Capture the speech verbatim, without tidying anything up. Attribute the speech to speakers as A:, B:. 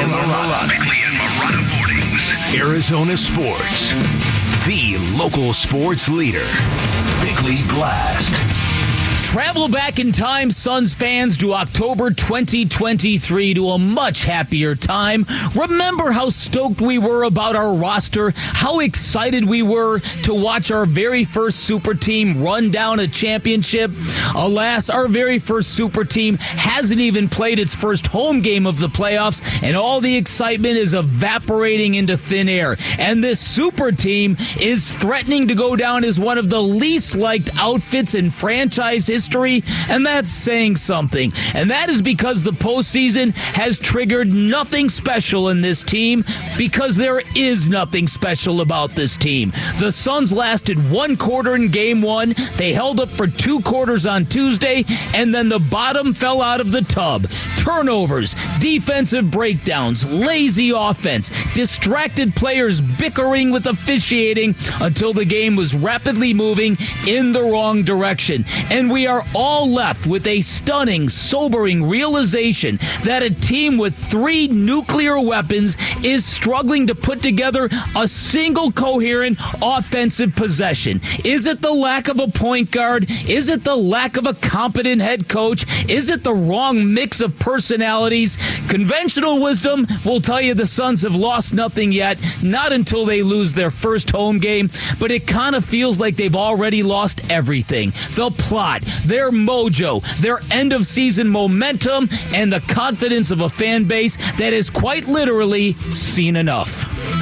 A: and Marana.
B: Bickley and Marana mornings.
A: Arizona Sports, the local sports leader. Bickley Blast.
C: Travel back in time, Suns fans, to October twenty twenty-three, to a much happier time. Remember how stoked we were about our roster, how excited we were to watch our very first super team run down a championship. Alas, our very first super team hasn't even played its first home game of the playoffs, and all the excitement is evaporating into thin air. And this super team is threatening to go down as one of the least liked outfits in franchise history. History, and that's saying something. And that is because the postseason has triggered nothing special in this team, because there is nothing special about this team. The Suns lasted one quarter in game one. They held up for two quarters on Tuesday, and then the bottom fell out of the tub. Turnovers, defensive breakdowns, lazy offense, distracted players bickering with officiating until the game was rapidly moving in the wrong direction. And we are all left with a stunning, sobering realization that a team with three nuclear weapons is struggling to put together a single coherent offensive possession. Is it the lack of a point guard? Is it the lack of a competent head coach? Is it the wrong mix of personalities? Conventional wisdom will tell you the Suns have lost nothing yet, not until they lose their first home game, but it kind of feels like they've already lost everything. The plot, their mojo, their end-of-season momentum, and the confidence of a fan base that has quite literally seen enough.